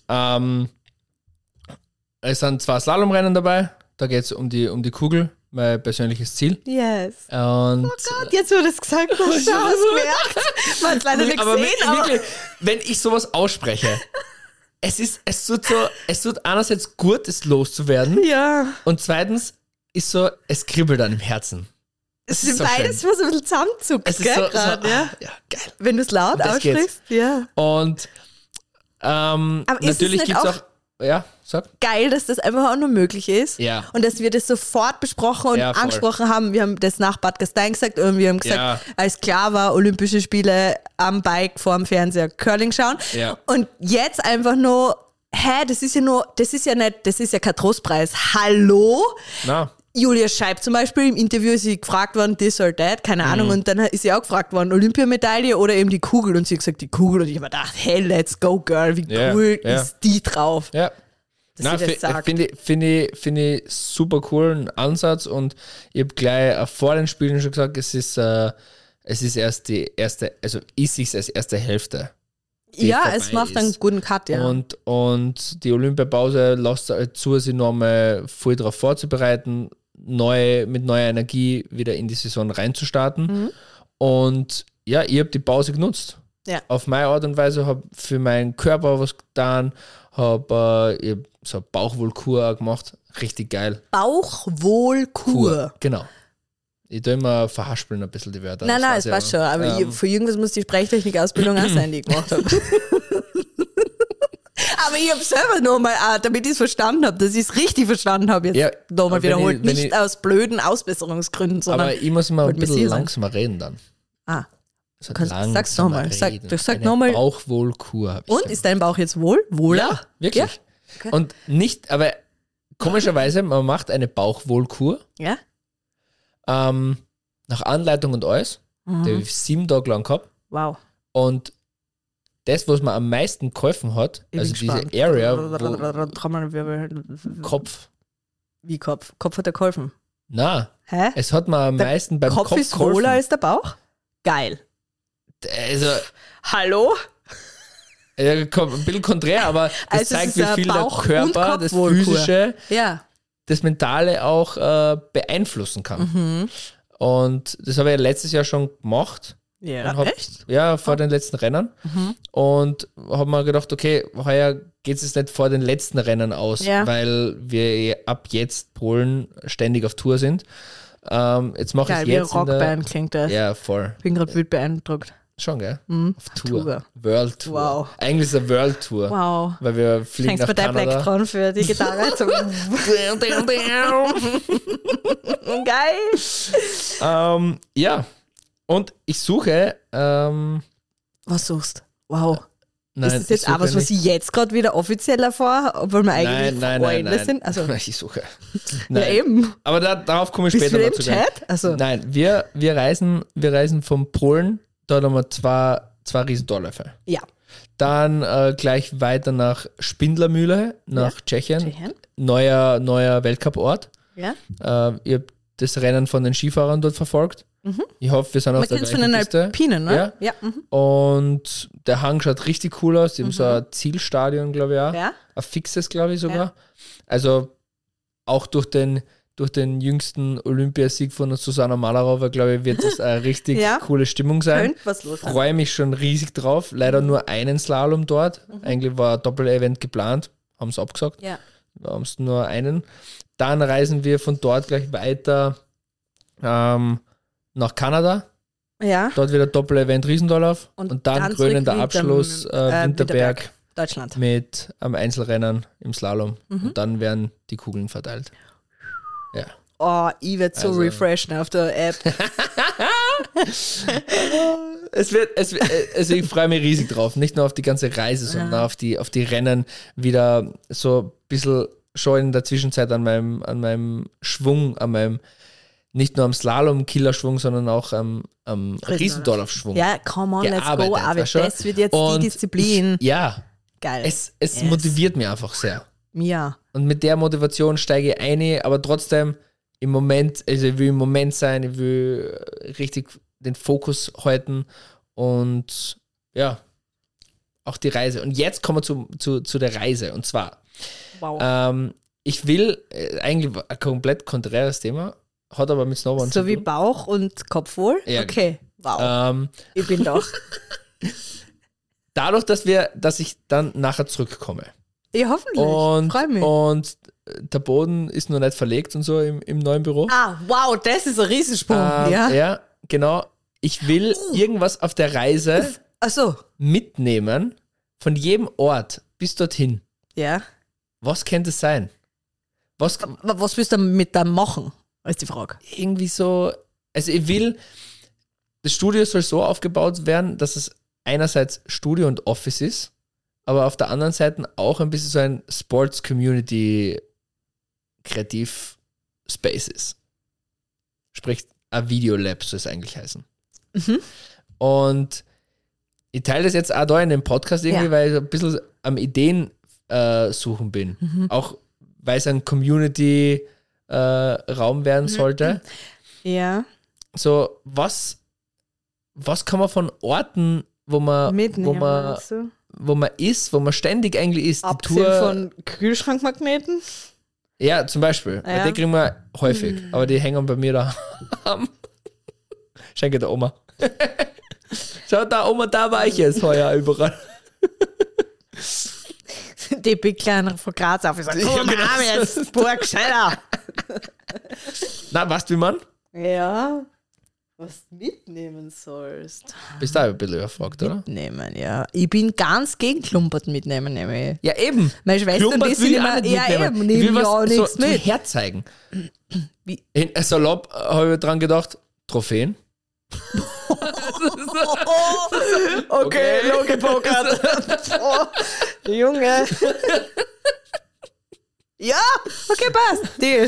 Es sind 2 Slalomrennen dabei, da geht es um die Kugel, mein persönliches Ziel. Yes. Und Gott, jetzt wurde es gesagt, du hast gemerkt. Man hat es leider nicht aber gesehen, aber wirklich, wenn ich sowas ausspreche, es tut einerseits gut, es loszuwerden, ja. und zweitens ist so, es kribbelt an im Herzen. Es ist ist so beides, schön. was ein bisschen zusammenzuckt, Es ist gell, so, grad, ja. ja, geil. Wenn du es laut das geht's. aussprichst, ja. Und Aber ist es natürlich nicht gibt es auch auch, ja, sag. geil, dass das einfach auch nur möglich ist? Ja. Und dass wir das sofort besprochen und Ja, voll. angesprochen haben. Wir haben das nach Bad Gastein gesagt und wir haben gesagt, Ja. als klar war, Olympische Spiele am Bike vorm Fernseher Curling schauen. Ja. Und jetzt einfach nur, das ist ja kein Trostpreis. Hallo? Na, Julia Scheib zum Beispiel, im Interview ist sie gefragt worden, this or that, keine Ahnung, und dann ist sie auch gefragt worden, Olympiamedaille oder eben die Kugel, und sie hat gesagt, die Kugel, und ich habe mir gedacht, hey, let's go, girl, wie Ja, cool ja. ist die drauf, ja. dass sie das sagt. Finde ich super coolen Ansatz, und ich habe gleich vor den Spielen schon gesagt, es ist erst die erste, also ist es als erste Hälfte. die Ja, vorbei es macht einen ist. guten Cut, ja. Und die Olympiapause lässt halt zu, sich nochmal voll darauf vorzubereiten, mit neuer Energie wieder in die Saison reinzustarten. Und ja, ich habe die Pause genutzt. Ja. Auf meine Art und Weise, habe für meinen Körper was getan, habe ich hab so eine Bauchwohlkur auch gemacht. Richtig geil. Bauchwohlkur. Genau. Ich tue immer verhaspeln ein bisschen die Wörter. Nein, das es weiß passt ich schon, aber für irgendwas muss die Sprechtechnik-Ausbildung auch sein, die ich gemacht habe. aber ich habe selber nochmal, damit ich es verstanden habe, dass ich es richtig verstanden habe, jetzt Ja, nochmal aber wenn wiederholt. ich- wenn Nicht ich- aus blöden Ausbesserungsgründen, sondern. Aber ich muss immer ein wollte mir bisschen sicher sein. langsamer reden dann. Ah. So Sag's nochmal. Sag Eine nochmal. Bauchwohlkur. hab ich Und gemacht. ist dein Bauch jetzt wohler? Ja, wirklich. Ja? Okay. Und nicht, aber komischerweise, man macht eine Bauchwohlkur Ja? nach Anleitung und alles. Die habe ich 7 Tage lang gehabt. Wow. Und das, was mir am meisten geholfen hat, Ich also bin diese gespannt. Area, wo Trommelwirbel. Kopf. Wie Kopf? Kopf hat er geholfen. Na, Hä? es hat mir am Der meisten beim Kopf Kopf ist geholfen. wohler als der Bauch? Geil. Also, Hallo? ein bisschen konträr, aber das Also es zeigt, ist wie ein viel der Bauch- und Körper, das Kopfwohlkur. Physische, Ja. das Mentale auch beeinflussen kann. Mhm. Und das habe ich ja letztes Jahr schon gemacht. Ja, Und hab- echt? Ja, vor den letzten Rennen. Mhm. Und habe mir gedacht, okay, heuer geht es jetzt nicht vor den letzten Rennen aus, Ja. weil wir ab jetzt Polen ständig auf Tour sind. Jetzt mache Geil, ich wie ein jetzt in der, Rockband klingt das. Ja, voll. Bin gerade wild beeindruckt. Schon, gell? Mhm. Auf Tour. Tour. World Tour. Wow. Eigentlich ist es eine World Tour. Wow. Weil wir fliegen Hängst nach bei deinem Black Kanada. dran für die Gitarre. So. Geil. Ja. Und ich suche, Was suchst? Wow. nein, ist das jetzt ich auch suche was, was nicht- ich jetzt gerade wieder offiziell erfahre, obwohl wir eigentlich nein, Freunde nein. sind? Also, Ich suche. ja Nein. eben. Aber darauf komme ich Bist später du noch im zu sprechen. Chat? Also, Nein, wir reisen von Polen, dort haben wir zwei Riesendorläufe. ja. Dann gleich weiter nach Spindlermühle, nach Tschechien. Tschechien? Neuer Weltcup-Ort. Ja. Ich habe das Rennen von den Skifahrern dort verfolgt. Ich hoffe, wir sind auf Man der kennt es von gleichen den Piste. Alpinen, ne? Ja. Ja. Mhm. Und der Hang schaut richtig cool aus. Die haben so ein Zielstadion, glaube ich, auch. Ja. Ein fixes, glaube ich sogar. Ja. Also auch durch den jüngsten Olympiasieg von Susanna Malarova, glaube ich, wird das eine richtig Ja. coole Stimmung sein. Könnte was los sein. Freue mich schon riesig drauf. Leider nur einen Slalom dort. Eigentlich war ein Doppel-Event geplant. Haben es abgesagt. Ja. Wir haben es nur einen. Dann reisen wir von dort gleich weiter nach Kanada. Ja. Dort wieder Doppel-Event Riesendorlauf. Und dann zurück krönender Winter- Abschluss Winterberg Deutschland. mit am Einzelrennen im Slalom. Und dann werden die Kugeln verteilt. Ja. Oh, ich werde so Also- refreshen auf der App. Also ich freue mich riesig drauf. Nicht nur auf die ganze Reise, sondern auf die Rennen wieder so ein bisschen schon in der Zwischenzeit an meinem Schwung, nicht nur am Slalom-Killerschwung, sondern auch am Riesendorlauf-Schwung. Ja, come on, let's go. gearbeitet, Aber weißt du? das wird jetzt Und die Disziplin. Ja, Geil. es Yes. motiviert mich einfach sehr. Ja. Und mit der Motivation steige ich ein, aber trotzdem im Moment, also ich will im Moment sein, ich will richtig den Fokus halten und ja, auch die Reise. Und jetzt kommen wir zu der Reise. Und zwar, Wow. ich will, eigentlich ein komplett konträres Thema, hat aber mit Snowboarden So zu wie tun. Bauch und Kopf wohl? Ja. Okay. Wow. Ich bin doch. Dadurch, dass ich dann nachher zurückkomme. Ja, hoffentlich. Und, Freue mich. und der Boden ist noch nicht verlegt und so im neuen Büro. Wow, das ist ein Riesensprung. Ja. Ja, genau. Ich will irgendwas auf der Reise Achso. mitnehmen, von jedem Ort bis dorthin. Ja. Was könnte es sein? Was Was willst du mit dem machen? Ist die Frage. irgendwie so, also ich will, das Studio soll so aufgebaut werden, dass es einerseits Studio und Office ist, aber auf der anderen Seite auch ein bisschen so ein Sports-Community Kreativ-Space ist. Sprich, ein Videolab soll es eigentlich heißen. Und ich teile das jetzt auch da in dem Podcast irgendwie, Ja. weil ich so ein bisschen am Ideen suchen bin. Auch weil es ein Community-Raum werden sollte. Ja. So, was kann man von Orten, wo man Mitnehmen. ist, wo man ständig eigentlich ist, die Abgesehen Tour, von Kühlschrankmagneten. ja, zum Beispiel, weil Ja. die kriegen wir häufig, aber die hängen bei mir da am Schenke der Oma. Schau da, Oma, da war ich jetzt heuer überall. Die Big Kleiner von Graz auf. Ich sage, komm Ja, genau. mal jetzt, Burg, schneller. Na, weißt du, wie man? Ja. Was du mitnehmen sollst. Bist du auch ein bisschen überfragt, oder? Mitnehmen, ja. Ich bin ganz gegen Klumpert mitnehmen, nämlich. Ja, eben. Meine Schwester und die sind immer, ja eben, ich will nehmen ja auch was nichts so zum mit. Herzeigen. Wie? In Salopp habe ich dran gedacht, Trophäen. Okay, low gepokert. Oh, Junge. Ja, okay, passt. Deal.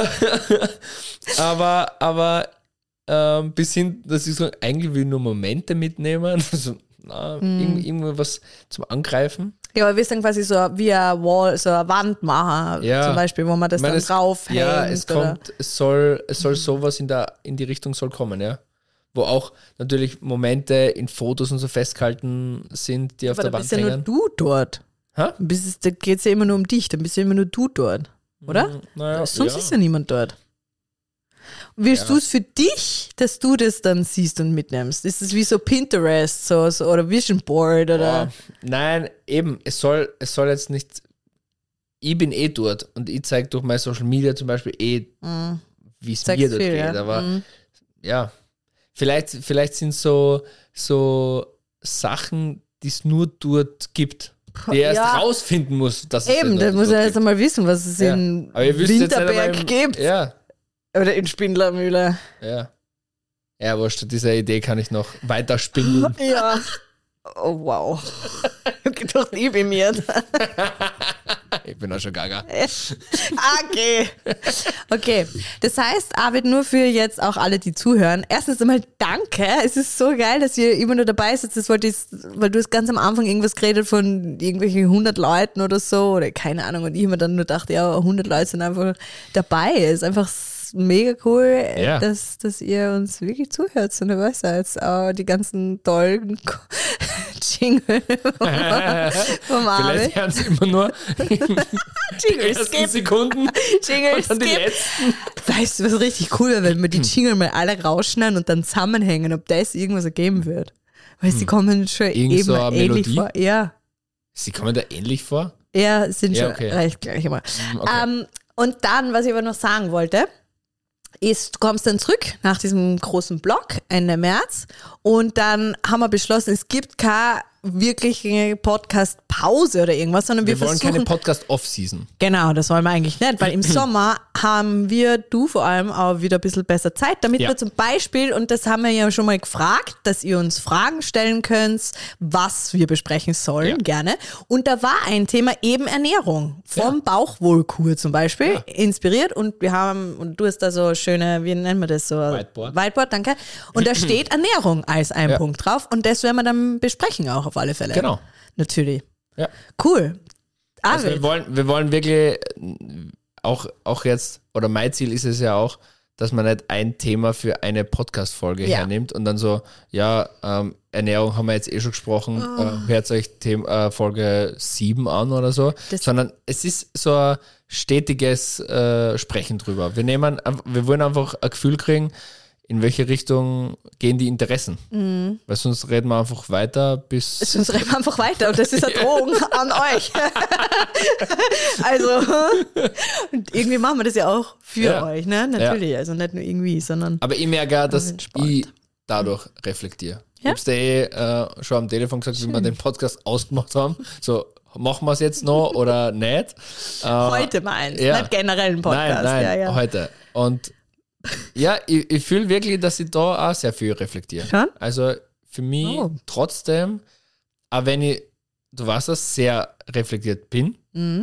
aber bis hin, dass ich so eigentlich will nur Momente mitnehmen. Also, irgendwas zum Angreifen. Ja, aber wir sind quasi so wie eine Wall, so eine Wand machen, Ja. zum Beispiel, wo man das dann draufhängt. Ja, es oder? kommt, es soll sowas in die Richtung soll kommen, ja. Wo auch natürlich Momente in Fotos und so festgehalten sind, die auf Aber der da Wand bist ja nur hängen. du dort. Ha? Da geht es ja immer nur um dich, dann bist ja immer nur du dort, oder? Naja, Sonst ist ja niemand dort. Willst du es für dich, dass du das dann siehst und mitnimmst? Ist es wie so Pinterest so, oder Vision Board oder? Nein, eben, es soll jetzt nicht. Ich bin dort und ich zeige durch meine Social Media zum Beispiel wie es mir dort viel, geht. ja. Aber ja, vielleicht sind so Sachen, die es nur dort gibt. Die er erst rausfinden muss, dass es Eben, das da muss dort er jetzt gibt. einmal wissen, was es in Aber ihr wisst jetzt Winterberg nicht, gibt. Ja, Oder in Spindlermühle. ja. Ja, wurscht, diese Idee kann ich noch weiter spinnen. Ja. Oh, wow. Ich hab gedacht, ich bin mir. Ich bin auch schon gaga. Okay. Okay. Das heißt, Arvid, nur für jetzt auch alle, die zuhören. Erstens einmal danke. Es ist so geil, dass ihr immer nur dabei sitzt. Das wollte ich, weil du hast ganz am Anfang irgendwas geredet von irgendwelchen 100 Leuten oder so. Oder keine Ahnung. Und ich mir dann nur dachte, ja, 100 Leute sind einfach dabei. Es ist einfach mega cool, Ja. dass ihr uns wirklich zuhört. Und du weißt ja jetzt auch die ganzen tollen Jingle vom Arvid. Vielleicht hören sie immer nur die Jingle ersten skip. Sekunden Jingle und dann die skip. letzten. Weißt du, was richtig cool wäre, wenn wir die Jingle mal alle rausschneiden und dann zusammenhängen, ob das irgendwas ergeben wird. Weil sie kommen schon Irgend eben so eine ähnlich Melodie? vor. Ja, Sie kommen da ähnlich vor? ja, sind Ja, schon okay. recht gleich immer. Okay. Und dann, was ich aber noch sagen wollte, ist, du kommst dann zurück nach diesem großen Block Ende März und dann haben wir beschlossen, es gibt keine wirkliche Podcast-Pause oder irgendwas, sondern wir Wir wollen versuchen... keine Podcast-Off-Season. Genau, das wollen wir eigentlich nicht, weil im Sommer haben du vor allem auch wieder ein bisschen besser Zeit, damit Ja. wir zum Beispiel, und das haben wir ja schon mal gefragt, dass ihr uns Fragen stellen könnt, was wir besprechen sollen, Ja. gerne. Und da war ein Thema eben Ernährung, vom Bauchwohlkur zum Beispiel, inspiriert und und du hast da so schöne, wie nennen wir das so? Whiteboard, danke. Und da steht Ernährung als ein Ja. Punkt drauf und das werden wir dann besprechen auch auf alle Fälle. Genau. Natürlich. Ja. Cool. Also Arvid. wir wollen wirklich auch jetzt, oder mein Ziel ist es ja auch, dass man nicht ein Thema für eine Podcast-Folge Ja. hernimmt und dann so, Ernährung haben wir jetzt schon gesprochen, hört euch Folge 7 an oder so, sondern es ist so ein stetiges Sprechen drüber. Wir wollen einfach ein Gefühl kriegen, in welche Richtung gehen die Interessen. Weil sonst reden wir einfach weiter bis... Sonst reden wir einfach weiter und das ist eine Drohung an euch. Also, und irgendwie machen wir das ja auch für euch, ne? Natürlich, also nicht nur irgendwie, sondern... Aber ich merke auch, dass entspannt. ich dadurch reflektiere. Ich Ja? hab's dir schon am Telefon gesagt, wie wir den Podcast ausgemacht haben. So, machen wir es jetzt noch oder nicht? Heute meins, ja. nicht generell ein Podcast. Nein, ja. heute. Und ja, ich fühle wirklich, dass ich da auch sehr viel reflektiere. Schon? Also für mich trotzdem, auch wenn ich, du weißt das, sehr reflektiert bin,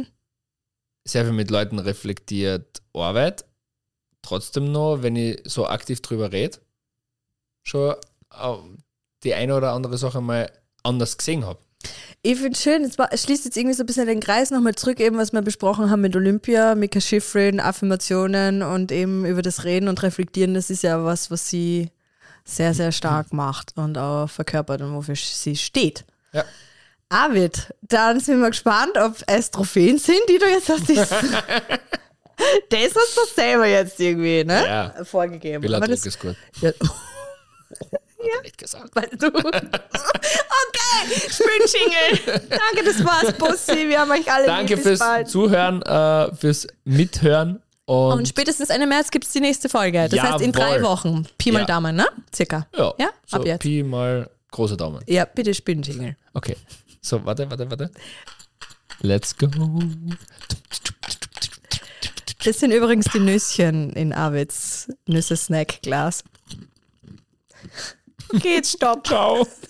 sehr viel mit Leuten reflektiert arbeite, trotzdem noch, wenn ich so aktiv drüber rede, schon die eine oder andere Sache mal anders gesehen habe. Ich finde es schön, es schließt jetzt irgendwie so ein bisschen den Kreis nochmal zurück, eben was wir besprochen haben mit Olympia, Mika Schifrin, Affirmationen und eben über das Reden und Reflektieren, das ist ja was sie sehr, sehr stark macht und auch verkörpert und wofür sie steht. Ja. Arvid, dann sind wir gespannt, ob es Trophäen sind, die du jetzt hast. Das hast du selber jetzt irgendwie vorgegeben. Aber Billardruck das ist gut. ja. Ja. Nicht gesagt. Weil du. Okay, Spülschingel. Danke, das war's, Bussi. Wir haben euch alle Danke lieb. Bis fürs bald. Zuhören, fürs Mithören Und spätestens Ende März gibt es die nächste Folge. Das heißt in 3 Wochen. Pi mal Daumen, ne? Circa. Ja, So ab jetzt. Pi mal großer Daumen. Ja, bitte Spinnenjingle. Okay. So, warte. Let's go. Das sind übrigens die Nüsschen in Arvids Nüsse-Snack-Glas. Okay, jetzt stopp. Ciao.